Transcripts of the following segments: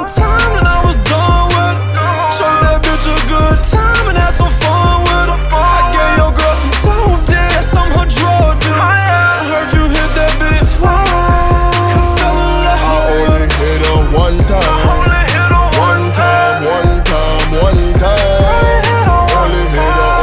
one time and I was done with it. Showed that bitch a good time and had some fun with her. I gave your girl some dope, dance, I'm her drug dealer. I heard you hit that bitch twice. Fell in love. I only hit her one time. One time, one time, one time. Only hit her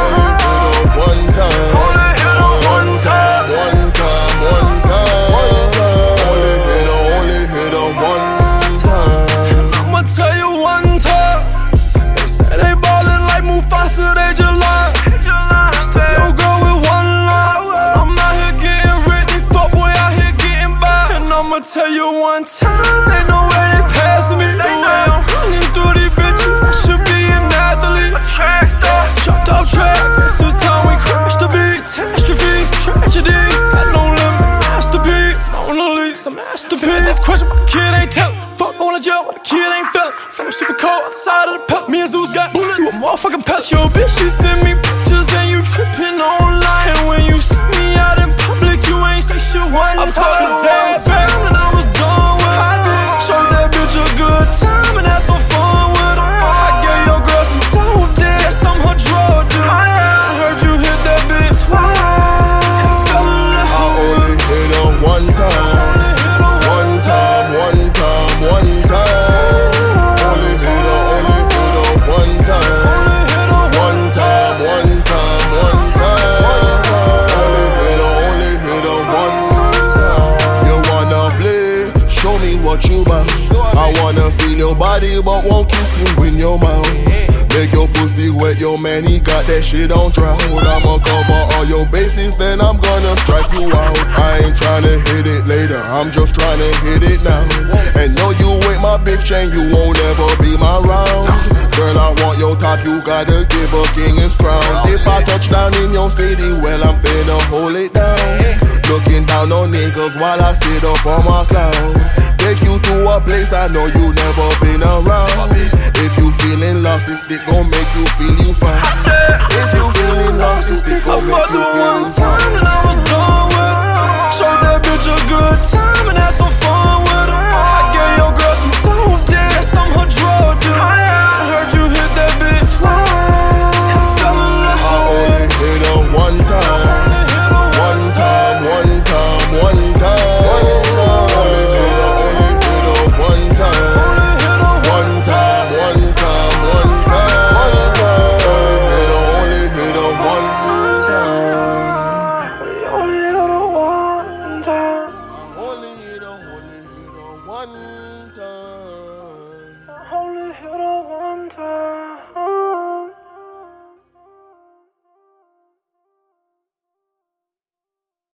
one time. One time, one time, one time. Only hit her one time. I'ma tell you one time. They say they ballin' like Mufasa, they just lie. Stay your girl with one line. I'm out here getting rich, they fuck boy out here getting by. And I'ma tell you one time, ain't no way they passing me. The way I'm running through these bitches, I should be an athlete. Jumped off track, this is time we crashed the beat. Catastrophe, tragedy, got no limit. Masterpiece, Mona Lisa, masterpiece. This question, but the kid ain't tellin'. Fuck going to jail, but the kid ain't fellin'. Flow super cold outside of the pellet. Me and Zeus got bullet, you a motherfucking pellet. Yo, bitch, she send me pictures and you trippin' online. And when you see me out in public, you ain't say shit one time. One time and I was done with it. Showed that bitch a good time and had some fun with her. I gave your girl some dope, dance, I'm her drug dealer. I heard you hit that bitch twice. Fell in love. I only hit her one time. One time, one time, one time. Only hit her one time. One time, one time, one time. Only hit her one time. You wanna play? Show me what you about. I wanna feel your body, but won't kiss you in your mouth. Make your pussy wet, your man, he got that shit on drought. I'ma cover all your bases, then I'm gonna strike you out. I ain't tryna hit it later, I'm just tryna hit it now. And know you ain't my bitch and you won't ever be my round. Girl, I want your top, you gotta give a king his crown. If I touch down in your city, well, I'm finna hold it down. Looking down on niggas while I sit up on my cloud. Take you to a place I know you never been around. If you feeling lost, this dick gon' make you feel you fine. If you feeling lost, this dick gon' make you feel one you fine. time and I was done with it. Showed that bitch a good time and had some fun with her. I gave your girl some dope, dance, I'm her drug dealer. I heard you hit that bitch twice. Fell in love. I only hit her one time. One time, one time, one time. Only hit her one time. One time, one time, one time. Only hit her one time. Only hit her one